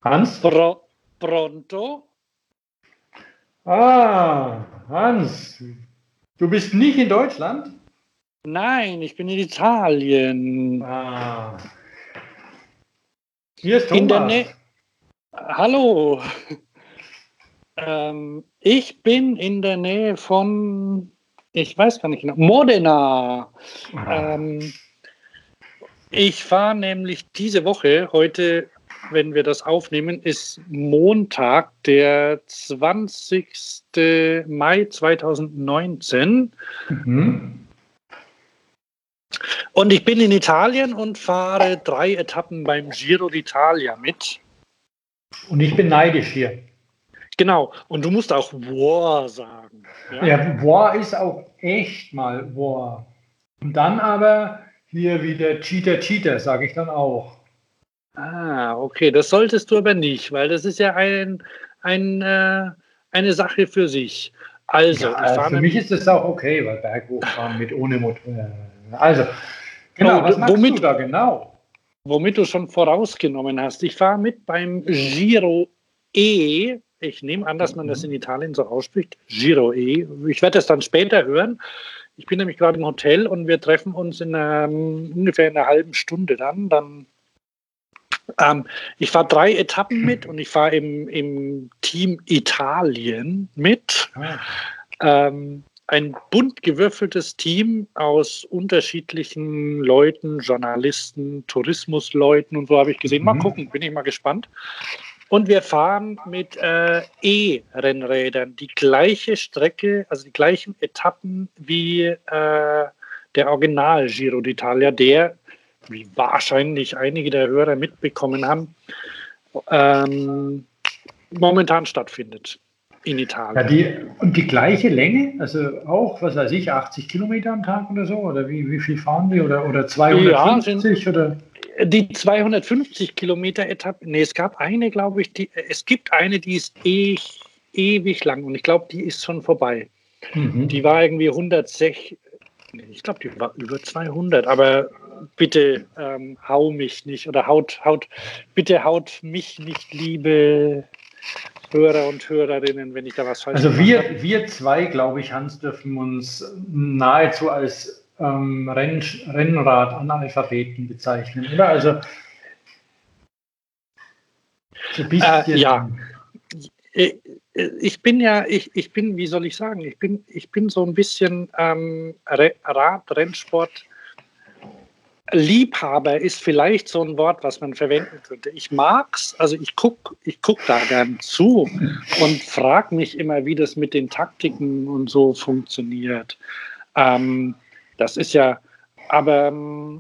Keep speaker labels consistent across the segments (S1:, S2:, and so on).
S1: Hans?
S2: Pronto?
S1: Hans, du bist nicht in Deutschland?
S2: Nein, ich bin in Italien.
S1: Hier ist
S2: In der
S1: Thomas.
S2: Nähe. Hallo. Ich bin in der Nähe von, ich weiß gar nicht genau, Modena. Ich fahre nämlich diese Woche, heute, wenn wir das aufnehmen, ist Montag, der 20. Mai 2019. Und ich bin in Italien und fahre 3 Etappen beim Giro d'Italia mit.
S1: Und ich bin neidisch hier.
S2: Genau, und du musst auch wow sagen.
S1: Ja, wow ist auch echt mal wow. Und dann aber hier wieder Cheater, sage ich dann auch.
S2: Okay, das solltest du aber nicht, weil das ist ja eine Sache für sich. Also,
S1: ja, für mich ist das auch okay, weil Berghochfahren mit ohne Motor. Also, genau, was machst du da genau?
S2: Womit du schon vorausgenommen hast, ich fahre mit beim Giro E. Ich nehme an, dass man das in Italien so ausspricht. Giro E. Ich werde das dann später hören. Ich bin nämlich gerade im Hotel und wir treffen uns in ungefähr einer halben Stunde dann. Ich fahre 3 Etappen mit und ich fahre im Team Italien mit. Ein bunt gewürfeltes Team aus unterschiedlichen Leuten, Journalisten, Tourismusleuten und so habe ich gesehen. Mal gucken, bin ich mal gespannt. Und wir fahren mit E-Rennrädern die gleiche Strecke, also die gleichen Etappen wie der Original Giro d'Italia, der, wie wahrscheinlich einige der Hörer mitbekommen haben, momentan stattfindet in Italien.
S1: Ja, und die gleiche Länge, also auch, was weiß ich, 80 Kilometer am Tag oder so? Oder wie viel fahren die? Oder 250?
S2: Ja,
S1: oder?
S2: Die 250 Kilometer Etappe, nee, es gab eine, glaube ich, es gibt eine, die ist ewig lang und ich glaube, die ist schon vorbei. Die war irgendwie 106, ich glaube, die war über 200, aber bitte hau mich nicht oder bitte haut mich nicht, liebe Hörer und Hörerinnen, wenn ich da was falsch
S1: Also
S2: gemacht habe.
S1: wir zwei, glaube ich, Hans, dürfen uns nahezu als Rennrad-Analphabeten bezeichnen, oder? Also so ein bisschen.
S2: Ja. Ich bin, wie soll ich sagen, ich bin so ein bisschen Radrennsport. Liebhaber ist vielleicht so ein Wort, was man verwenden könnte. Ich mag's, also ich guck da gern zu und frage mich immer, wie das mit den Taktiken und so funktioniert. Das ist ja, aber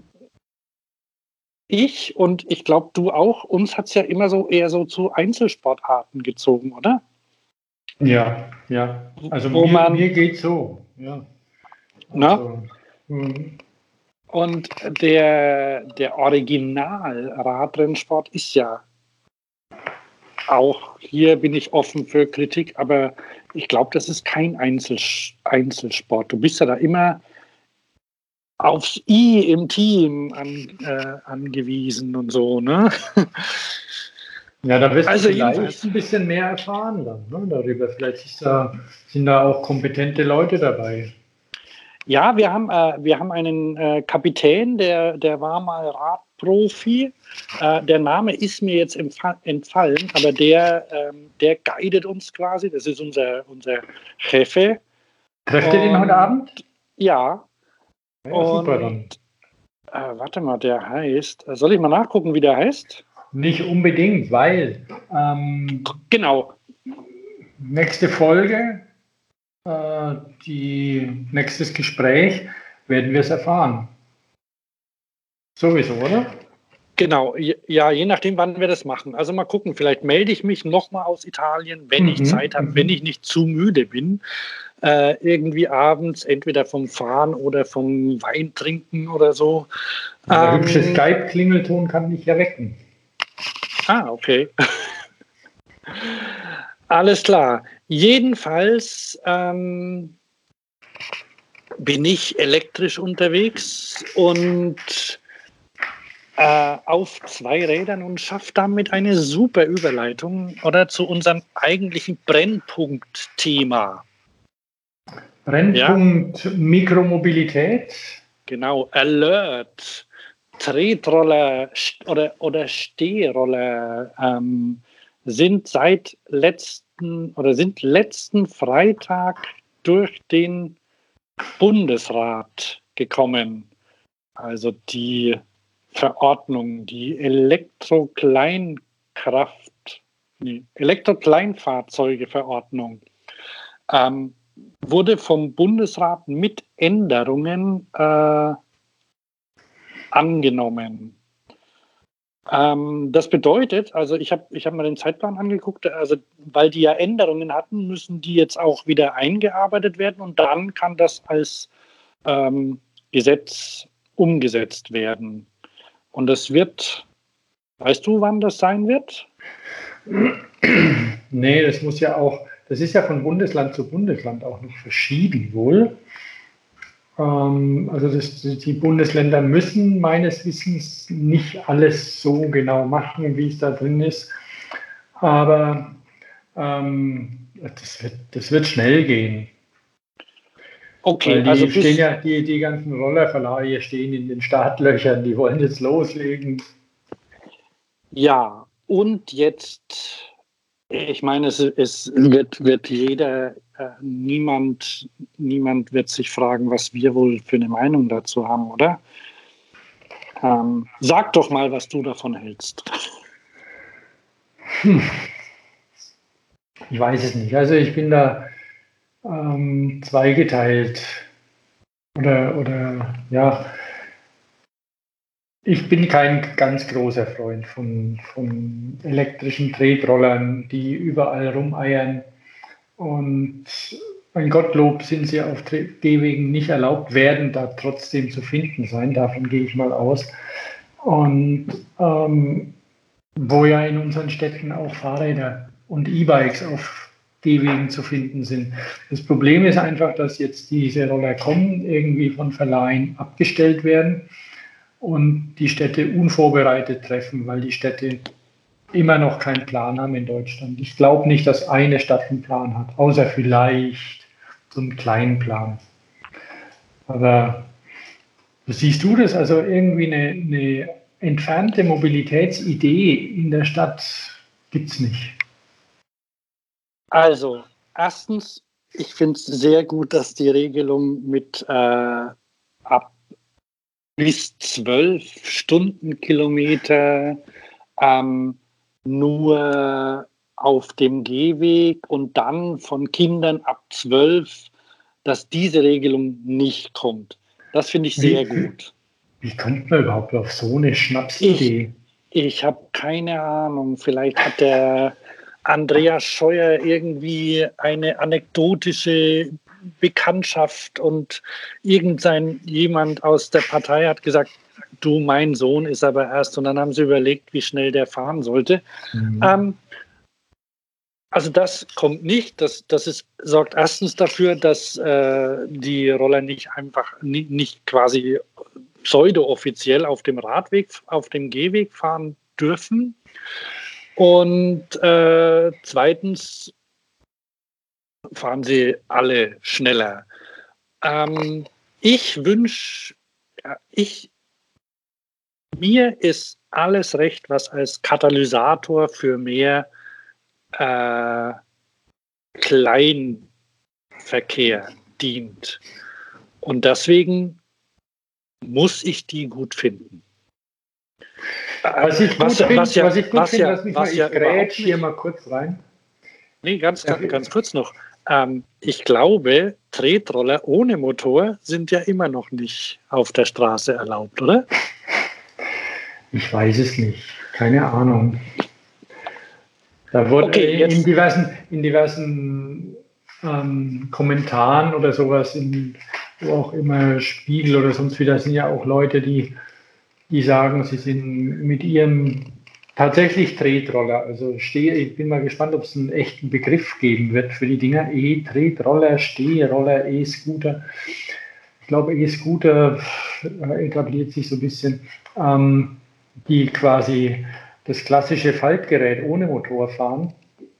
S2: ich und ich glaube du auch, uns hat es ja immer so eher so zu Einzelsportarten gezogen, oder?
S1: Ja. Also mir geht so. Ja. Also, und
S2: der Original-Radrennsport ist ja auch, hier bin ich offen für Kritik, aber ich glaube, das ist kein Einzelsport. Du bist ja da immer aufs I im Team angewiesen und so, ne?
S1: Ja, da wirst du vielleicht ein bisschen mehr erfahren dann, ne, darüber. Vielleicht sind da auch kompetente Leute dabei.
S2: Ja, wir haben einen Kapitän, der war mal Radprofi. Der Name ist mir jetzt entfallen, aber der guidet uns quasi. Das ist unser Jefe.
S1: Trefft ihr den heute Abend?
S2: Ja.
S1: Ja, super dann.
S2: Warte mal, der heißt, soll ich mal nachgucken, wie der heißt?
S1: Nicht unbedingt, weil
S2: genau.
S1: Nächste Folge, nächstes Gespräch, werden wir es erfahren. Sowieso, oder?
S2: Genau, ja, je nachdem, wann wir das machen. Also mal gucken, vielleicht melde ich mich nochmal aus Italien, wenn ich Zeit habe, wenn ich nicht zu müde bin. Irgendwie abends, entweder vom Fahren oder vom Weintrinken oder so.
S1: Der hübsche Skype-Klingelton kann mich ja wecken.
S2: Okay. Alles klar. Jedenfalls bin ich elektrisch unterwegs und auf 2 Rädern und schafft damit eine super Überleitung oder zu unserem eigentlichen Brennpunktthema.
S1: Brennpunkt Mikromobilität.
S2: Genau, Alert, Tretroller oder Stehroller sind letzten Freitag durch den Bundesrat gekommen. Also die Verordnung, die Elektrokleinfahrzeuge-Verordnung wurde vom Bundesrat mit Änderungen angenommen. Das bedeutet, also ich hab mir den Zeitplan angeguckt, also weil die ja Änderungen hatten, müssen die jetzt auch wieder eingearbeitet werden und dann kann das als Gesetz umgesetzt werden. Und das wird, weißt du, wann das sein wird?
S1: Nee, das ist ja von Bundesland zu Bundesland auch noch verschieden wohl. Also die Bundesländer müssen meines Wissens nicht alles so genau machen, wie es da drin ist. Aber das wird schnell gehen.
S2: Okay,
S1: weil
S2: also
S1: stehen ja, die ganzen Rollerverleihe stehen in den Startlöchern, die wollen jetzt loslegen.
S2: Ja, und jetzt, ich meine, es wird jeder, niemand wird sich fragen, was wir wohl für eine Meinung dazu haben, oder? Sag doch mal, was du davon hältst.
S1: Ich weiß es nicht. Also ich bin da zweigeteilt. Oder ja, ich bin kein ganz großer Freund von elektrischen Tretrollern, die überall rumeiern. Und mein Gottlob sind sie auf Gehwegen nicht erlaubt, werden da trotzdem zu finden sein. Davon gehe ich mal aus. Und wo ja in unseren Städten auch Fahrräder und E-Bikes auf Gehwegen zu finden sind. Das Problem ist einfach, dass jetzt diese Roller kommen, irgendwie von Verleihen abgestellt werden und die Städte unvorbereitet treffen, weil die Städte immer noch keinen Plan haben in Deutschland. Ich glaube nicht, dass eine Stadt einen Plan hat, außer vielleicht so einen kleinen Plan. Aber siehst du das? Also irgendwie eine entfernte Mobilitätsidee in der Stadt gibt es nicht.
S2: Also, erstens, ich finde es sehr gut, dass die Regelung mit ab bis 12 Stundenkilometer nur auf dem Gehweg und dann von Kindern ab 12, dass diese Regelung nicht kommt. Das finde ich sehr gut.
S1: Wie kommt man überhaupt auf so eine Schnapsidee?
S2: Ich habe keine Ahnung. Vielleicht hat der Andreas Scheuer irgendwie eine anekdotische Bekanntschaft und jemand aus der Partei hat gesagt, du, mein Sohn ist aber erst, und dann haben sie überlegt, wie schnell der fahren sollte. Mhm. Also das kommt nicht. Das sorgt erstens dafür, dass die Roller nicht quasi pseudo-offiziell auf dem Radweg, auf dem Gehweg fahren dürfen. Und zweitens fahren sie alle schneller. Mir ist alles recht, was als Katalysator für mehr Kleinverkehr dient. Und deswegen muss ich die gut finden.
S1: Was ich gut finde, ich grätsch hier mal kurz rein.
S2: Nee, ganz kurz noch. Ich glaube, Tretroller ohne Motor sind ja immer noch nicht auf der Straße erlaubt, oder?
S1: Ich weiß es nicht. Keine Ahnung. Da wurde in diversen Kommentaren oder sowas, wo auch immer Spiegel oder sonst wieder, sind ja auch Leute, die sagen, sie sind mit ihrem tatsächlich Tretroller. Also ich bin mal gespannt, ob es einen echten Begriff geben wird für die Dinger. Tretroller, Stehroller, E-Scooter. Ich glaube, E-Scooter etabliert sich so ein bisschen. die quasi das klassische Faltgerät ohne Motor fahren,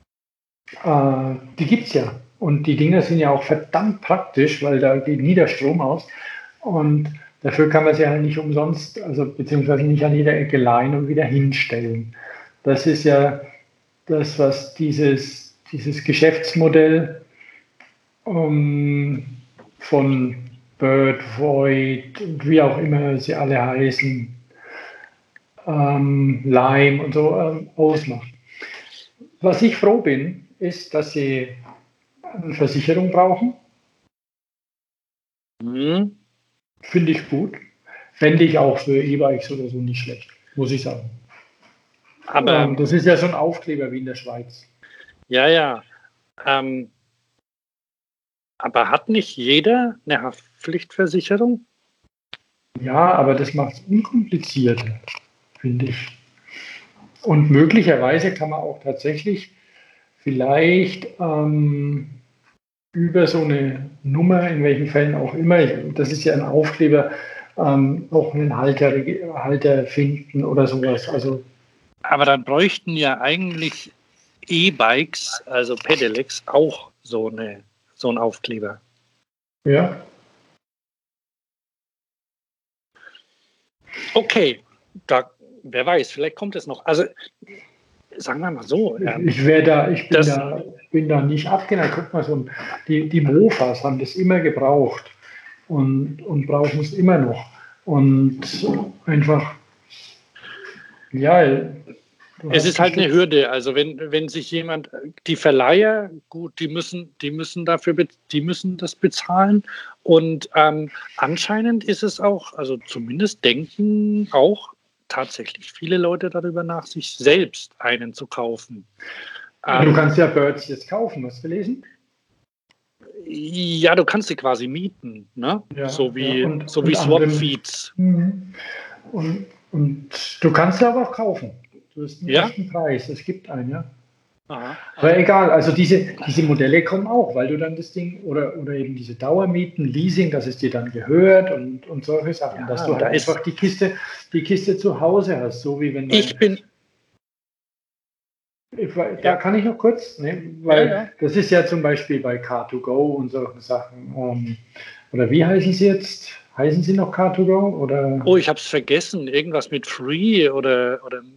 S1: die gibt es ja. Und die Dinger sind ja auch verdammt praktisch, weil da geht nie der Strom aus. Und dafür kann man sie halt nicht umsonst, also beziehungsweise nicht an jeder Ecke leihen und wieder hinstellen. Das ist ja das, was dieses Geschäftsmodell von Bird, Void und wie auch immer sie alle heißen, Lime und so ausmacht. Was ich froh bin, ist, dass sie eine Versicherung brauchen. Finde ich gut. Fände ich auch für E-Bikes oder so nicht schlecht, muss ich sagen.
S2: Aber
S1: das ist ja so ein Aufkleber wie in der Schweiz.
S2: Ja. Aber hat nicht jeder eine Haftpflichtversicherung?
S1: Ja, aber das macht es unkomplizierter, finde ich. Und möglicherweise kann man auch tatsächlich vielleicht über so eine Nummer, in welchen Fällen auch immer, das ist ja ein Aufkleber, auch einen Halter finden oder sowas. Also,
S2: aber dann bräuchten ja eigentlich E-Bikes, also Pedelecs, auch so einen Aufkleber.
S1: Ja.
S2: Okay, wer weiß, vielleicht kommt es noch. Also sagen wir mal so.
S1: Ich bin da nicht abgeneigt. Guck mal, die Mofas haben das immer gebraucht und brauchen es immer noch. Und einfach, ja.
S2: Es ist halt eine Hürde. Also wenn sich jemand, die Verleiher, gut, die müssen das bezahlen. Und anscheinend ist es auch, also zumindest denken auch tatsächlich viele Leute darüber nach, sich selbst einen zu kaufen.
S1: Du kannst ja Birds jetzt kaufen, hast du gelesen?
S2: Ja, du kannst sie quasi mieten, ne?
S1: Ja,
S2: so wie
S1: und
S2: Swap-Feeds.
S1: Und du kannst sie aber auch kaufen. Du hast einen echten Preis. Es gibt einen, ja.
S2: Aha.
S1: Aber egal, also diese Modelle kommen auch, weil du dann das Ding oder eben diese Dauermieten, Leasing, dass es dir dann gehört und solche Sachen,
S2: Ja,
S1: dass du halt einfach die Kiste zu Hause hast, so wie wenn da kann ich noch kurz, weil das ist ja zum Beispiel bei Car2Go und solchen Sachen. Oder wie heißen sie jetzt? Heißen sie noch Car2Go? Oder?
S2: Oh, ich habe es vergessen. Irgendwas mit Free oder.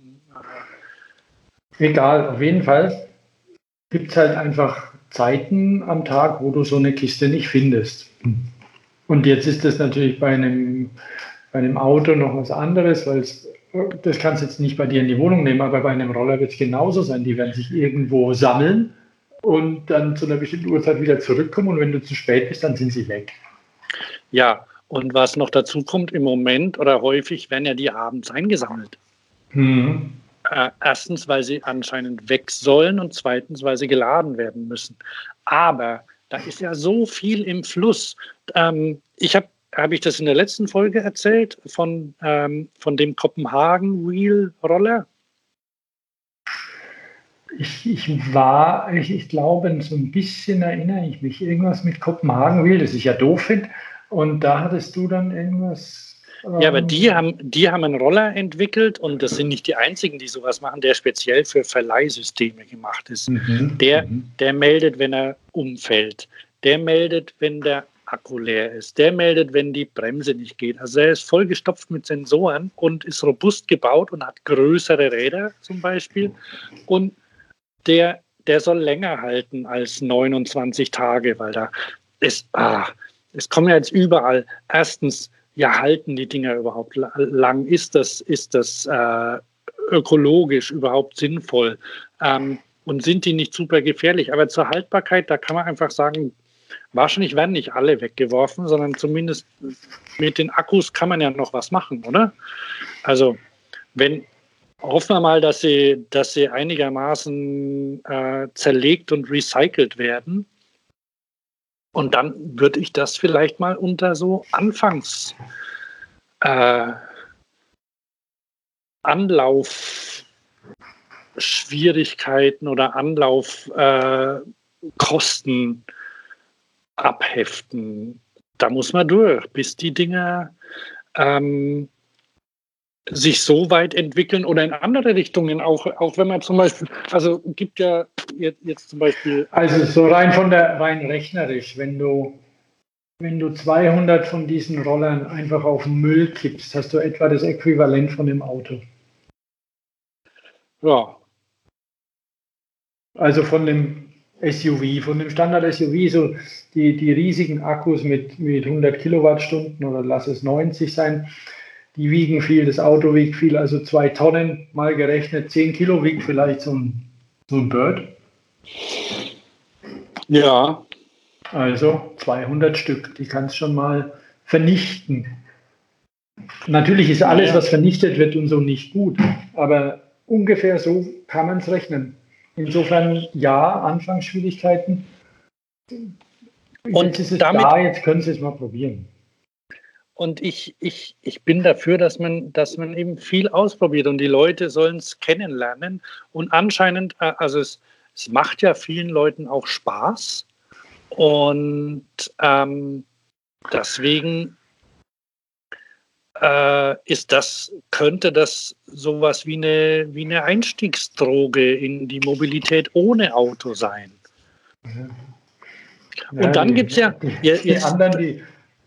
S1: Egal, auf jeden Fall gibt es halt einfach Zeiten am Tag, wo du so eine Kiste nicht findest. Und jetzt ist das natürlich bei einem Auto noch was anderes, weil das kannst du jetzt nicht bei dir in die Wohnung nehmen, aber bei einem Roller wird es genauso sein. Die werden sich irgendwo sammeln und dann zu einer bestimmten Uhrzeit wieder zurückkommen und wenn du zu spät bist, dann sind sie weg.
S2: Ja, und was noch dazu kommt, im Moment oder häufig werden ja die abends eingesammelt. Erstens, weil sie anscheinend weg sollen und zweitens, weil sie geladen werden müssen. Aber da ist ja so viel im Fluss. Habe ich das in der letzten Folge erzählt von dem Kopenhagen Wheel Roller?
S1: Ich glaube, so ein bisschen erinnere ich mich. Irgendwas mit Kopenhagen Wheel, das ich ja doof finde. Und da hattest du dann irgendwas.
S2: Ja, aber die haben einen Roller entwickelt und das sind nicht die einzigen, die sowas machen, der speziell für Verleihsysteme gemacht ist. Der meldet, wenn er umfällt. Der meldet, wenn der Akku leer ist. Der meldet, wenn die Bremse nicht geht. Also er ist vollgestopft mit Sensoren und ist robust gebaut und hat größere Räder zum Beispiel. Und der soll länger halten als 29 Tage, weil da ist, es kommen ja jetzt überall. Erstens, ja, halten die Dinger überhaupt lang? Ist das ökologisch überhaupt sinnvoll? Und sind die nicht super gefährlich? Aber zur Haltbarkeit, da kann man einfach sagen, wahrscheinlich werden nicht alle weggeworfen, sondern zumindest mit den Akkus kann man ja noch was machen, oder? Also, hoffen wir mal, dass sie einigermaßen zerlegt und recycelt werden. Und dann würde ich das vielleicht mal unter so Anlaufschwierigkeiten oder Anlaufkosten abheften. Da muss man durch, bis die Dinger sich so weit entwickeln oder in andere Richtungen, auch wenn man zum Beispiel, also gibt ja jetzt zum Beispiel.
S1: Also so rein rechnerisch, wenn du 200 von diesen Rollern einfach auf den Müll kippst, hast du etwa das Äquivalent von dem Auto.
S2: Ja.
S1: Also von dem SUV, von dem Standard-SUV, so die riesigen Akkus mit 100 Kilowattstunden oder lass es 90 sein, die wiegen viel, das Auto wiegt viel, also 2 Tonnen mal gerechnet, 10 Kilo wiegt vielleicht so ein Bird.
S2: Ja.
S1: Also 200 Stück, die kannst du schon mal vernichten. Natürlich ist alles, was vernichtet wird und so nicht gut, aber ungefähr so kann man es rechnen. Insofern ja, Anfangsschwierigkeiten.
S2: Und
S1: jetzt ist es
S2: damit,
S1: jetzt können Sie es mal probieren.
S2: Und ich bin dafür, dass man eben viel ausprobiert und die Leute sollen es kennenlernen. Und anscheinend, also es macht ja vielen Leuten auch Spaß. Und deswegen könnte das sowas wie eine Einstiegsdroge in die Mobilität ohne Auto sein.
S1: Ja.
S2: Und dann gibt es ja
S1: die anderen,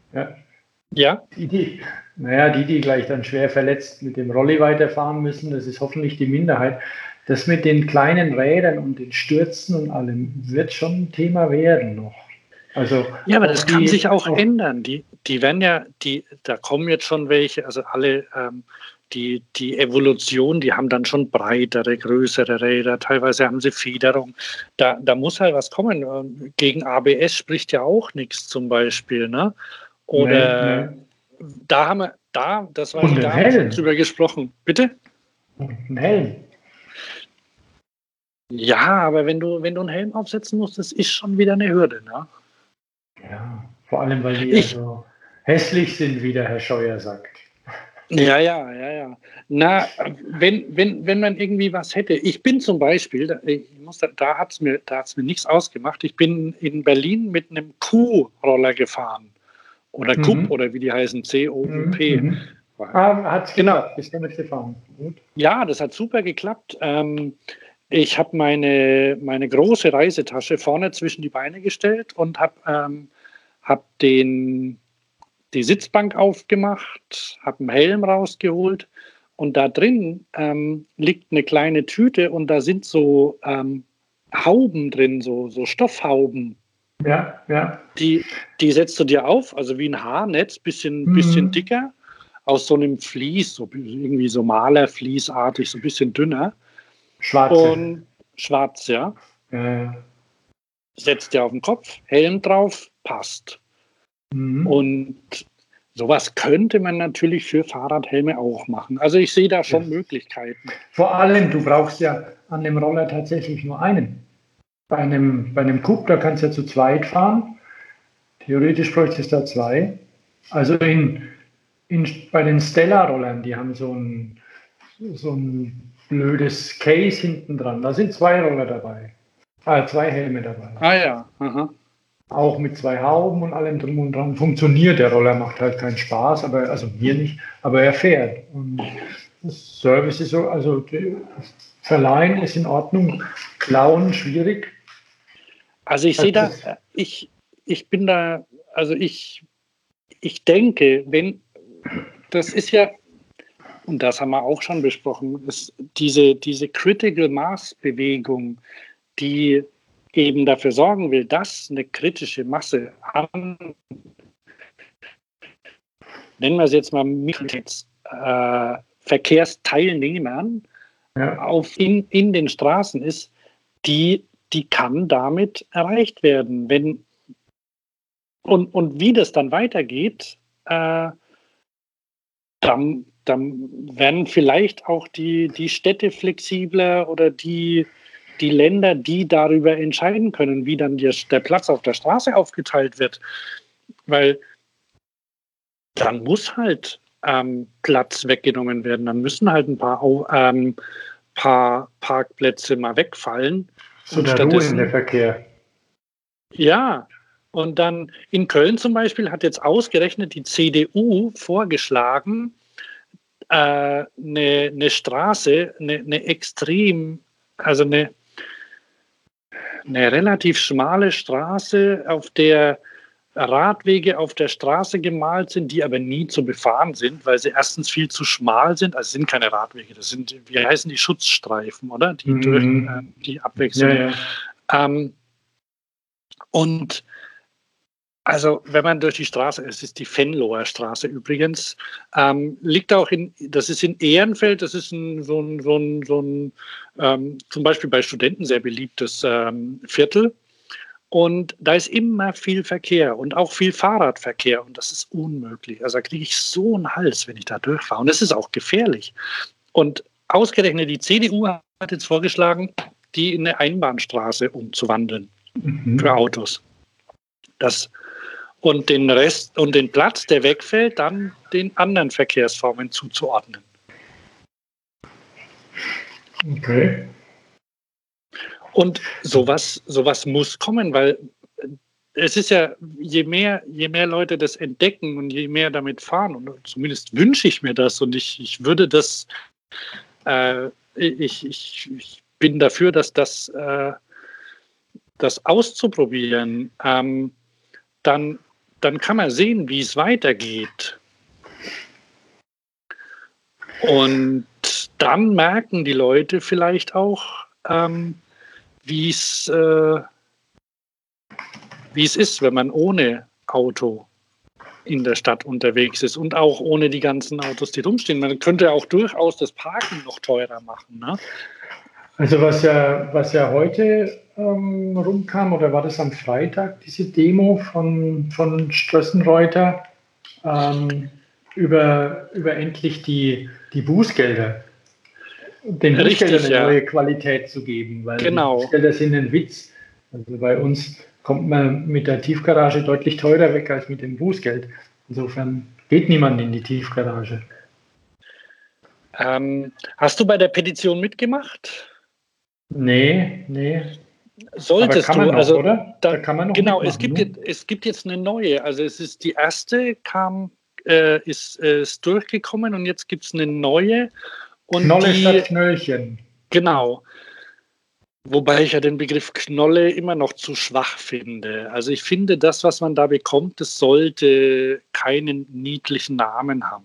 S1: die gleich dann schwer verletzt mit dem Rolli weiterfahren müssen, das ist hoffentlich die Minderheit. Das mit den kleinen Rädern und den Stürzen und allem wird schon ein Thema werden noch. Also,
S2: ja, aber das kann sich auch ändern. Die werden ja, da kommen jetzt schon welche, also alle, die Evolution, die haben dann schon breitere, größere Räder, teilweise haben sie Federung. Da muss halt was kommen. Gegen ABS spricht ja auch nichts zum Beispiel, ne? Oder da haben wir, das weiß ich, da haben wir schon drüber gesprochen. Bitte?
S1: Ein Helm.
S2: Ja, aber wenn du einen Helm aufsetzen musst, das ist schon wieder eine Hürde, ne?
S1: Ja, vor allem, weil die so hässlich sind, wie der Herr Scheuer sagt.
S2: Ja. Na, wenn man irgendwie was hätte. Ich bin zum Beispiel, da hat es mir nichts ausgemacht. Ich bin in Berlin mit einem Q-Roller gefahren. Oder Coop, oder wie die heißen, C-O-U-P.
S1: Hat es geklappt, bist damit gefahren. Gut.
S2: Ja, das hat super geklappt. Ich habe meine große Reisetasche vorne zwischen die Beine gestellt und habe die Sitzbank aufgemacht, habe einen Helm rausgeholt und da drin liegt eine kleine Tüte und da sind so Hauben drin, so Stoffhauben.
S1: Ja.
S2: Die setzt du dir auf, also wie ein Haarnetz, bisschen dicker, aus so einem Vlies, so irgendwie so Malervliesartig, so ein bisschen dünner. Schwarz, ja. Setzt dir auf den Kopf, Helm drauf, passt. Und sowas könnte man natürlich für Fahrradhelme auch machen. Also ich sehe da schon Möglichkeiten.
S1: Vor allem, du brauchst ja an dem Roller tatsächlich nur einen. Bei einem Coupe, da kannst du ja zu zweit fahren. Theoretisch bräuchtest du da 2. Also bei den Stella-Rollern, die haben so ein blödes Case hinten dran. Da sind 2 Roller dabei. 2 Helme dabei.
S2: Ah ja, aha.
S1: Auch mit 2 Hauben und allem drum und dran funktioniert. Der Roller macht halt keinen Spaß, also mir nicht, aber er fährt. Und das Service ist so, also verleihen ist in Ordnung, klauen schwierig.
S2: Also ich sehe da, ich bin da, also ich denke, wenn, das ist ja, und das haben wir auch schon besprochen, ist diese Critical Mass Bewegung, die eben dafür sorgen will, dass eine kritische Masse an, nennen wir es jetzt mal Verkehrsteilnehmern in den Straßen ist, die kann damit erreicht werden. Und wie das dann weitergeht, dann werden vielleicht auch die Städte flexibler oder die Länder, die darüber entscheiden können, wie dann der Platz auf der Straße aufgeteilt wird. Weil dann muss halt Platz weggenommen werden. Dann müssen halt ein paar Parkplätze mal wegfallen.
S1: So der ruhende Verkehr.
S2: Ja, und dann in Köln zum Beispiel hat jetzt ausgerechnet die CDU vorgeschlagen, eine Straße, eine extrem, also eine relativ schmale Straße, auf der Radwege auf der Straße gemalt sind, die aber nie zu befahren sind, weil sie erstens viel zu schmal sind. Also es sind keine Radwege, das sind, wie heißen die, Schutzstreifen, oder? Die durch die Abwechslung.
S1: Ja, ja.
S2: Und also wenn man durch die Straße, es ist die Venloer Straße übrigens, liegt auch das ist in Ehrenfeld, das ist so ein zum Beispiel bei Studenten sehr beliebtes Viertel. Und da ist immer viel Verkehr und auch viel Fahrradverkehr und das ist unmöglich. Also da kriege ich so einen Hals, wenn ich da durchfahre. Und das ist auch gefährlich. Und ausgerechnet die CDU hat jetzt vorgeschlagen, die in eine Einbahnstraße umzuwandeln für Autos. Und den Rest und den Platz, der wegfällt, dann den anderen Verkehrsformen zuzuordnen.
S1: Okay.
S2: Und sowas muss kommen, weil es ist ja, je mehr Leute das entdecken und je mehr damit fahren, und zumindest wünsche ich mir das und ich würde das, ich bin dafür, dass das auszuprobieren, dann kann man sehen, wie es weitergeht. Und dann merken die Leute vielleicht auch, wie es ist, wenn man ohne Auto in der Stadt unterwegs ist und auch ohne die ganzen Autos, die rumstehen. Man könnte auch durchaus das Parken noch teurer machen. Ne?
S1: Also was ja heute rumkam, oder war das am Freitag, diese Demo von Strössenreuter über endlich die Bußgelder. Den Bußgeldern eine neue Qualität zu geben, weil die Bußgelder sind ein Witz. Also bei uns kommt man mit der Tiefgarage deutlich teurer weg als mit dem Bußgeld. Insofern geht niemand in die Tiefgarage.
S2: Hast du bei der Petition mitgemacht?
S1: Nee.
S2: Solltest
S1: du,
S2: also
S1: oder? Da kann man noch
S2: genau,
S1: mitmachen,
S2: es gibt jetzt eine neue. Also es ist die erste, ist durchgekommen und jetzt gibt es eine neue. Und
S1: Knolle statt Knöllchen.
S2: Genau. Wobei ich ja den Begriff Knolle immer noch zu schwach finde. Also ich finde, das, was man da bekommt, das sollte keinen niedlichen Namen haben.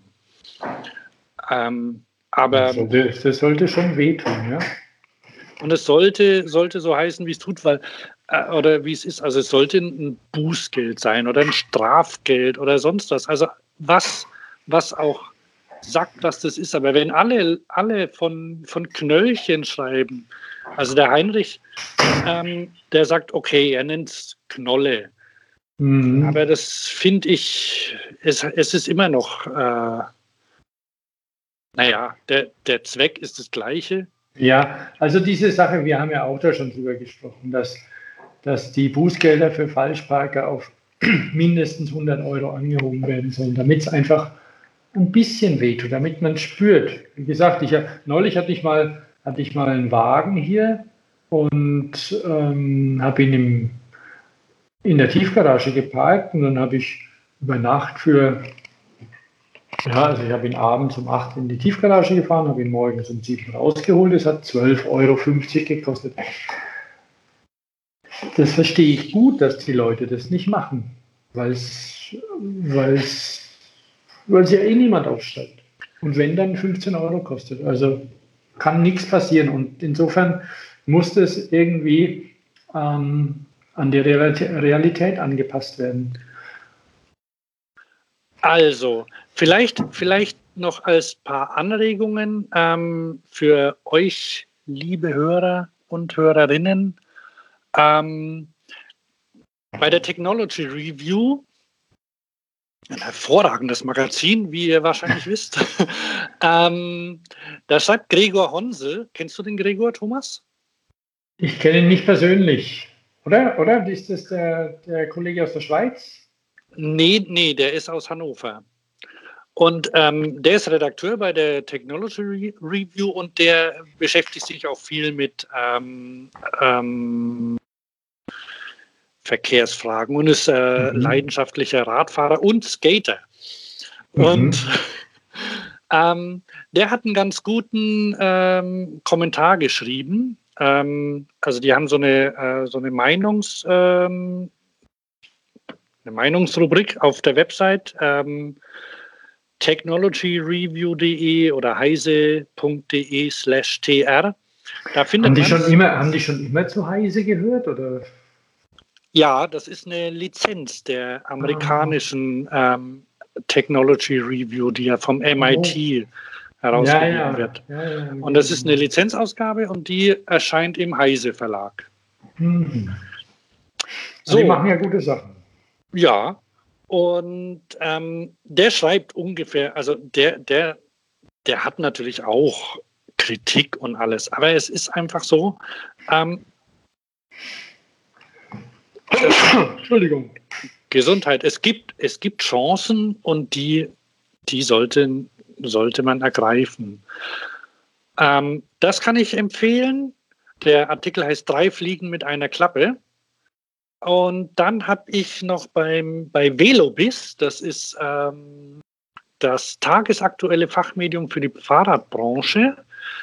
S2: Aber
S1: das sollte schon wehtun, ja.
S2: Und es sollte so heißen, wie es tut, oder wie es ist. Also es sollte ein Bußgeld sein oder ein Strafgeld oder sonst was. Also was auch sagt, was das ist. Aber wenn alle von Knöllchen schreiben, also der Heinrich, der sagt, okay, er nennt es Knolle. Aber das finde ich, es ist immer noch, der Zweck ist das Gleiche.
S1: Ja, also diese Sache, wir haben ja auch da schon drüber gesprochen, dass die Bußgelder für Falschparker auf mindestens 100 € angehoben werden sollen, damit es einfach ein bisschen wehtut, damit man spürt. Wie gesagt, neulich hatte ich mal einen Wagen hier und habe ihn in der Tiefgarage geparkt und dann habe ich über Nacht ich habe ihn abends um 8 in die Tiefgarage gefahren, habe ihn morgens um 7 rausgeholt. Es hat 12,50 € gekostet. Das verstehe ich gut, dass die Leute das nicht machen, weil sie ja eh niemand aufsteigt. Und wenn, dann 15 € kostet. Also kann nichts passieren. Und insofern muss das irgendwie an die Realität angepasst werden.
S2: Also, vielleicht noch als paar Anregungen für euch, liebe Hörer und Hörerinnen. Bei der Technology Review, ein hervorragendes Magazin, wie ihr wahrscheinlich wisst, da schreibt Gregor Honsel. Kennst du den Gregor, Thomas?
S1: Ich kenne ihn nicht persönlich. Oder? Ist das der Kollege aus der Schweiz?
S2: Nee, der ist aus Hannover. Und der ist Redakteur bei der Technology Review und der beschäftigt sich auch viel mit Verkehrsfragen und ist leidenschaftlicher Radfahrer und Skater. Und Der hat einen ganz guten Kommentar geschrieben. Also die haben so eine Meinungsrubrik auf der Website, technologyreview.de oder heise.de/tr. Da findet
S1: Haben die schon immer zu Heise gehört? Oder?
S2: Ja, das ist eine Lizenz der amerikanischen Technology Review, die ja vom MIT herausgegeben wird.
S1: Ja,
S2: und das ist eine Lizenzausgabe und die erscheint im Heise Verlag.
S1: So. Die machen ja gute Sachen.
S2: Ja, und der schreibt ungefähr, also der hat natürlich auch Kritik und alles, aber es ist einfach so,
S1: Entschuldigung.
S2: Gesundheit. Es gibt Chancen und die sollte man ergreifen. Das kann ich empfehlen. Der Artikel heißt 3 Fliegen mit einer Klappe. Und dann habe ich noch bei Velobis, das ist das tagesaktuelle Fachmedium für die Fahrradbranche.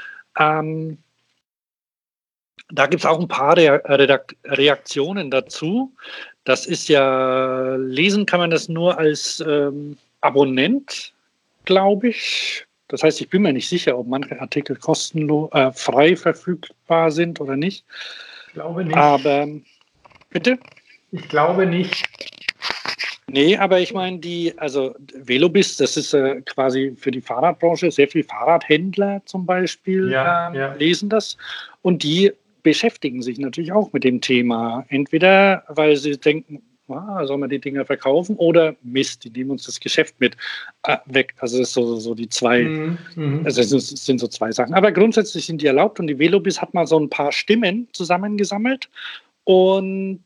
S2: Da gibt es auch ein paar Reaktionen dazu. Das ist ja, lesen kann man das nur als Abonnent, glaube ich. Das heißt, ich bin mir nicht sicher, ob manche Artikel kostenlos, frei verfügbar sind oder nicht.
S1: Ich glaube nicht.
S2: Aber, bitte?
S1: Ich glaube nicht.
S2: Nee, aber ich meine, also Velobis, das ist quasi für die Fahrradbranche, sehr viele Fahrradhändler zum Beispiel lesen das. Und die beschäftigen sich natürlich auch mit dem Thema. Entweder, weil sie denken, soll man die Dinger verkaufen, oder Mist, die nehmen uns das Geschäft mit weg. Also das ist so die zwei, also es sind so zwei Sachen. Aber grundsätzlich sind die erlaubt und die Velobis hat mal so ein paar Stimmen zusammengesammelt und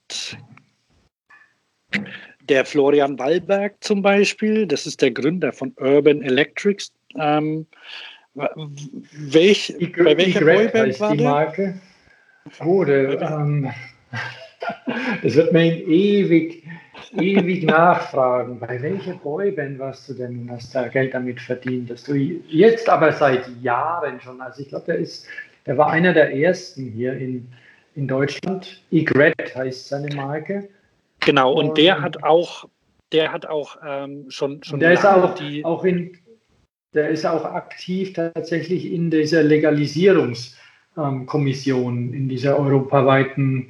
S2: der Florian Wallberg zum Beispiel, das ist der Gründer von Urban Electrics. Bei welcher Boyband war der?
S1: Marke. Das wird mir ewig nachfragen. Bei welcher Boyband warst du denn und hast da Geld damit verdient? Dass du jetzt aber seit Jahren schon, also ich glaube, der war einer der ersten hier in Deutschland. Egret heißt seine Marke.
S2: Genau, und der hat auch schon
S1: der ist der ist auch aktiv tatsächlich in dieser Legalisierungskommission, in dieser europaweiten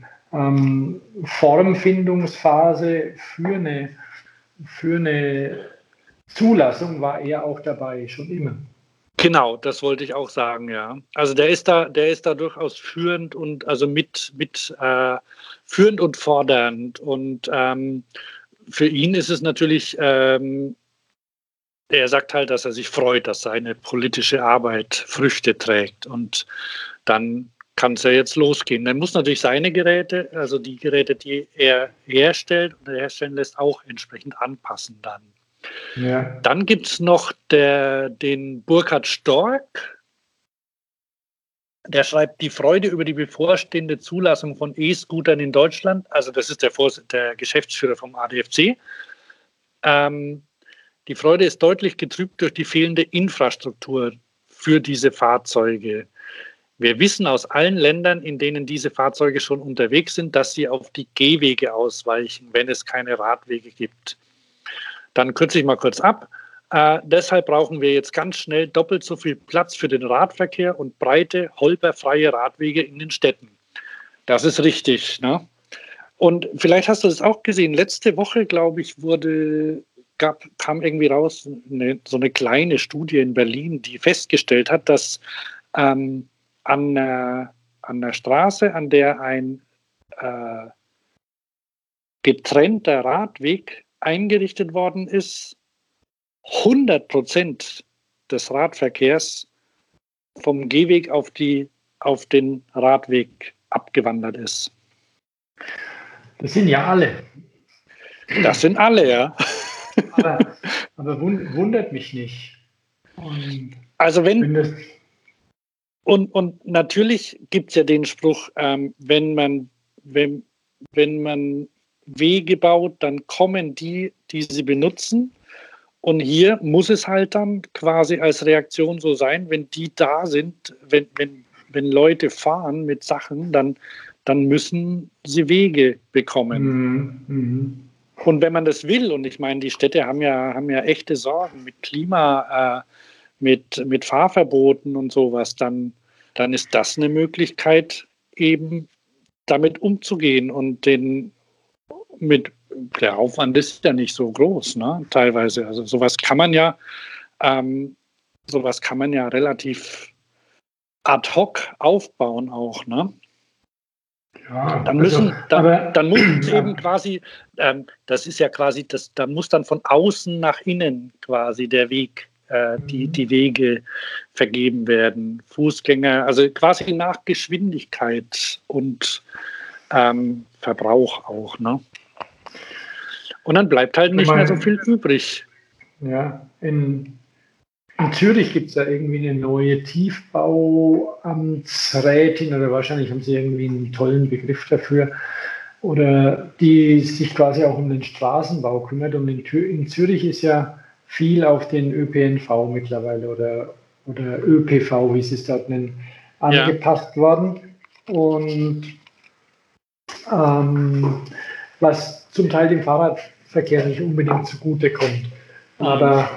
S1: Formfindungsphase für eine Zulassung war er auch dabei, schon immer.
S2: Genau, das wollte ich auch sagen, ja. Also der ist da durchaus führend und also mit führend und fordernd. Und für ihn ist es natürlich, er sagt halt, dass er sich freut, dass seine politische Arbeit Früchte trägt. Und dann kann es ja jetzt losgehen. Dann muss natürlich seine Geräte, also die Geräte, die er herstellt und herstellen lässt, auch entsprechend anpassen dann.
S1: Ja.
S2: Dann gibt es noch den Burkhard Stork. Der schreibt die Freude über die bevorstehende Zulassung von E-Scootern in Deutschland. Also das ist der Geschäftsführer vom ADFC. Die Freude ist deutlich getrübt durch die fehlende Infrastruktur für diese Fahrzeuge. Wir wissen aus allen Ländern, in denen diese Fahrzeuge schon unterwegs sind, dass sie auf die Gehwege ausweichen, wenn es keine Radwege gibt. Dann kürze ich mal kurz ab. Deshalb brauchen wir jetzt ganz schnell doppelt so viel Platz für den Radverkehr und breite, holperfreie Radwege in den Städten. Das ist richtig, ne? Und vielleicht hast du das auch gesehen. Letzte Woche, glaube ich, kam irgendwie raus so eine kleine Studie in Berlin, die festgestellt hat, dass an der Straße, an der ein getrennter Radweg eingerichtet worden ist, 100% des Radverkehrs vom Gehweg auf den Radweg abgewandert ist.
S1: Das sind ja alle.
S2: Das sind alle, ja.
S1: Aber wundert mich nicht.
S2: Also und natürlich gibt es ja den Spruch, wenn man Wege baut, dann kommen die sie benutzen. Und hier muss es halt dann quasi als Reaktion so sein, wenn die da sind, wenn Leute fahren mit Sachen, dann müssen sie Wege bekommen. Und wenn man das will, und ich meine, die Städte haben ja echte Sorgen mit Klima, mit Fahrverboten und sowas, dann ist das eine Möglichkeit, eben damit umzugehen. Und der Aufwand ist ja nicht so groß, ne? Teilweise. Also sowas kann man ja relativ ad hoc aufbauen auch, ne?
S1: Ja,
S2: Dann muss eben quasi, das ist ja quasi, da muss dann von außen nach innen quasi der Weg, die Wege vergeben werden. Fußgänger, also quasi nach Geschwindigkeit und Verbrauch auch, ne? Und dann bleibt halt nicht mehr so viel übrig.
S1: Ja, in Zürich gibt es ja irgendwie eine neue Tiefbauamtsrätin oder wahrscheinlich haben sie irgendwie einen tollen Begriff dafür oder die sich quasi auch um den Straßenbau kümmert. Und in Zürich ist ja viel auf den ÖPNV mittlerweile oder ÖPV, wie sie es dort nennen, angepasst worden. Und was zum Teil dem Fahrradverkehr nicht unbedingt zugutekommt. Aber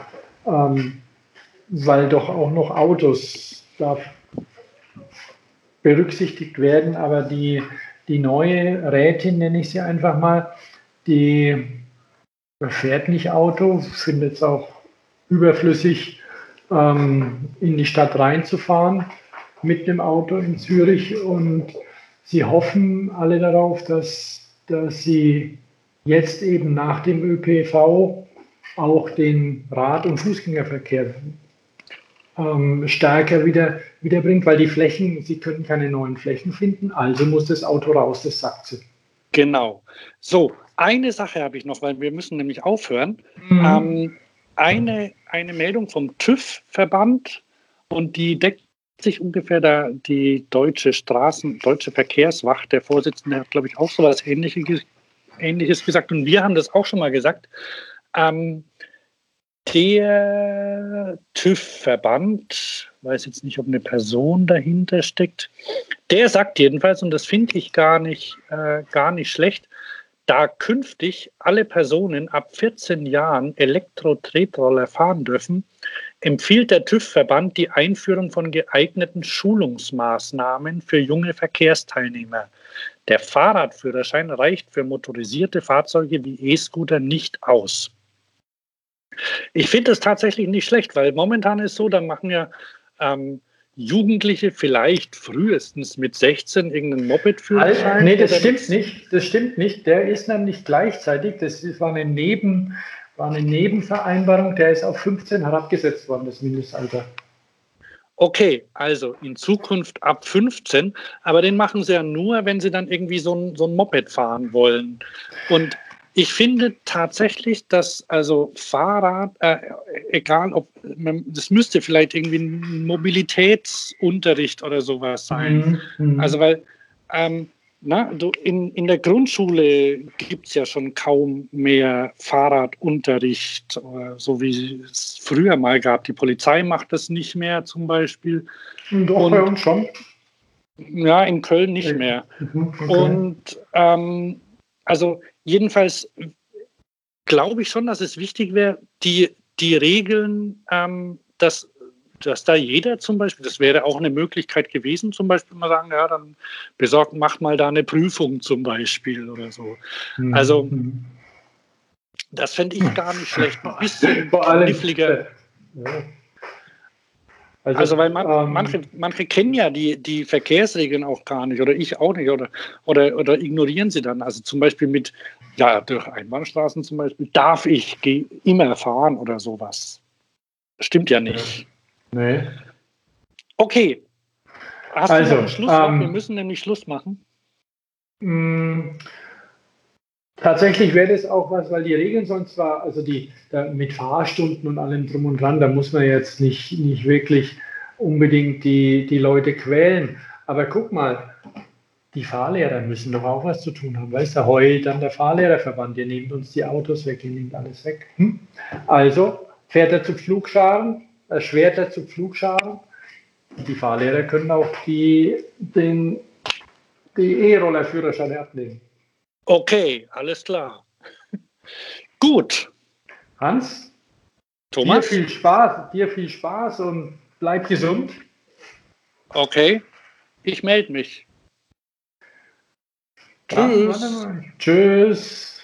S1: weil doch auch noch Autos da berücksichtigt werden, aber die neue Rätin, nenne ich sie einfach mal, die fährt nicht Auto, findet es auch überflüssig, in die Stadt reinzufahren mit dem Auto in Zürich, und sie hoffen alle darauf, dass sie jetzt eben nach dem ÖPV auch den Rad- und Fußgängerverkehr stärker wieder bringt, weil die Flächen, sie können keine neuen Flächen finden, also muss das Auto raus, das sagt sie.
S2: Genau. So, eine Sache habe ich noch, weil wir müssen nämlich aufhören. Eine Meldung vom TÜV-Verband, und die deckt sich ungefähr die Deutsche Verkehrswacht, der Vorsitzende hat, glaube ich, auch so etwas Ähnliches gesagt, und wir haben das auch schon mal gesagt. Der TÜV-Verband, weiß jetzt nicht, ob eine Person dahinter steckt, der sagt jedenfalls, und das finde ich gar nicht schlecht, da künftig alle Personen ab 14 Jahren Elektro-Tretroller fahren dürfen, empfiehlt der TÜV-Verband die Einführung von geeigneten Schulungsmaßnahmen für junge Verkehrsteilnehmer. Der Fahrradführerschein reicht für motorisierte Fahrzeuge wie E-Scooter nicht aus. Ich finde das tatsächlich nicht schlecht, weil momentan ist so, da machen ja Jugendliche vielleicht frühestens mit 16 irgendeinen Moped-Führerschein.
S1: Nee, das stimmt nicht. Das stimmt nicht. Der ist nämlich gleichzeitig, das war eine Nebenvereinbarung, der ist auf 15 herabgesetzt worden, das Mindestalter.
S2: Okay, also in Zukunft ab 15, aber den machen sie ja nur, wenn sie dann irgendwie so ein Moped fahren wollen. Und ich finde tatsächlich, dass also Fahrrad, egal ob, das müsste vielleicht irgendwie ein Mobilitätsunterricht oder sowas sein. Also weil in der Grundschule gibt es ja schon kaum mehr Fahrradunterricht, so wie es früher mal gab. Die Polizei macht das nicht mehr zum Beispiel.
S1: Doch, bei uns schon.
S2: Ja, in Köln nicht mehr. Okay. Und also jedenfalls glaube ich schon, dass es wichtig wäre, die Regeln, dass da jeder zum Beispiel, das wäre auch eine Möglichkeit gewesen, zum Beispiel mal sagen, ja, dann mach mal da eine Prüfung zum Beispiel oder so. Also das fände ich gar nicht schlecht, ein bisschen kniffliger. Ja. Also weil manche kennen ja die Verkehrsregeln auch gar nicht, oder ich auch nicht, oder ignorieren sie dann. Also zum Beispiel durch Einbahnstraßen zum Beispiel, darf ich immer fahren oder sowas. Stimmt ja nicht.
S1: Nee.
S2: Okay. Hast du noch ein Schlusswort? Wir müssen nämlich Schluss machen.
S1: Tatsächlich wäre das auch was, weil die Regeln sonst zwar, also mit Fahrstunden und allem drum und dran, da muss man jetzt nicht wirklich unbedingt die Leute quälen. Aber guck mal, die Fahrlehrer müssen doch auch was zu tun haben. Weißt du, heult dann der Fahrlehrerverband, ihr nehmt uns die Autos weg, ihr nehmt alles weg. Also Pferde zu Pflugscharen, Schwerter zu Pflugscharen. Die Fahrlehrer können auch die E-Roller-Führerscheine ablegen.
S2: Okay, alles klar. Gut.
S1: Hans,
S2: Thomas?
S1: Dir viel Spaß und bleib gesund.
S2: Okay, ich melde mich.
S1: Tschüss. Tschüss.